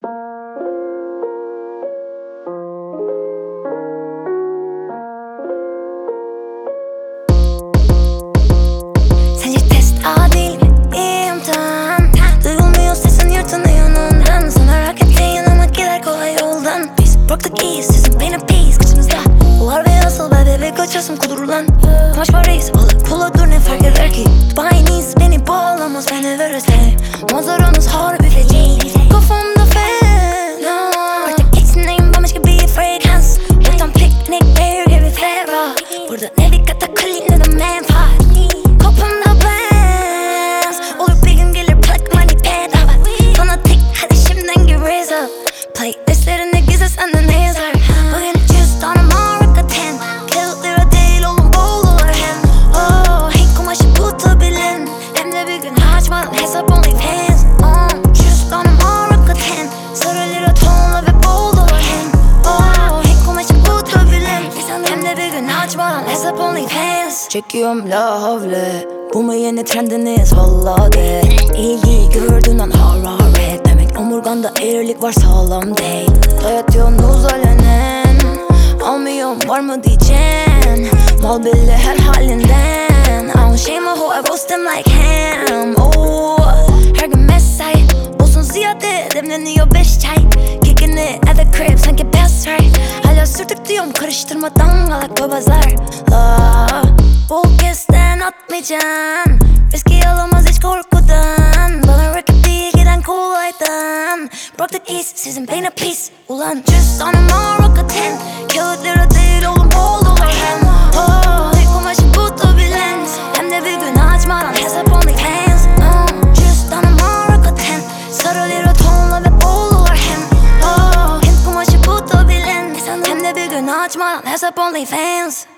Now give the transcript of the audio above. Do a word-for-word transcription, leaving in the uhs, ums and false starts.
Sence test adil mi? İmtihan. Duyulmuyor sesin yırtınıyor ondan. Sana raketleyin ama gider kolay yoldan. Biz bıraktık iyiyiz, sizin benim peace kıçınızda. Bular ve asıl be bebek kaçasım kudurulan. Kumaş parayız balık pula dur ne fark eder ki? Bayiniz beni bağlamaz beni verirse. Manzaranız harbi feci. Kafamda fena. Artık içindeyim bambaşka bir frekans. Buradan piknik air gibi ferah. Burada ne bir katakulli ne de menfaat. Kopumda plans. Olur bir gün gelir plak money bedava. Fanatik hadi şimdiden give raise up. Playlistlerinde gizli sende ne yazar? Bugün just on a marka ten. Kağıt lira değil oğlum bol olur hem. Oh hey kumaşı tutabilen. Hem de bir gün açmadan hesap only fans. Oh just on a marka ten. Sarı lira tonla ve bol olur hem. Oh hey kumaşı tutabilen. Hem de bir gün açmadan hesap only fans. Çekiyorum la havle. Bu mu yeni trendiniz vallahi de. İlgi gördüğün an hararet. Demek omurganda eğrilik var sağlam değil. Dayatıyorsunuz alenen. Almıyorum var mı diyeceksin. Mal belli her halinden. I don't shame my whole I roast them like ham. Oh, her gün mesai olsun ziyade demleniyor beş çay. Kicking it at the crib sanki best right. Hala sürtük diyorum karıştırmadan galak babazlarla. Bol kesten atmayacaksın. Riski alamaz hiç korkudan. Bana rakip değil giden kolaydan. Bıraktık iz sizin beyne pis. Ulan just on a marka ten. Kağıt lira değil oğlum bol dolar hem. Oh hey kumaşı tutabilen. Hem de bir gün açmadan hesap only fans. Oh just on a marka ten. Sarı lira tonla ve bol dolar hem. Oh hem kumaşı tutabilen. Hem de bir gün açmadan hesap only fans.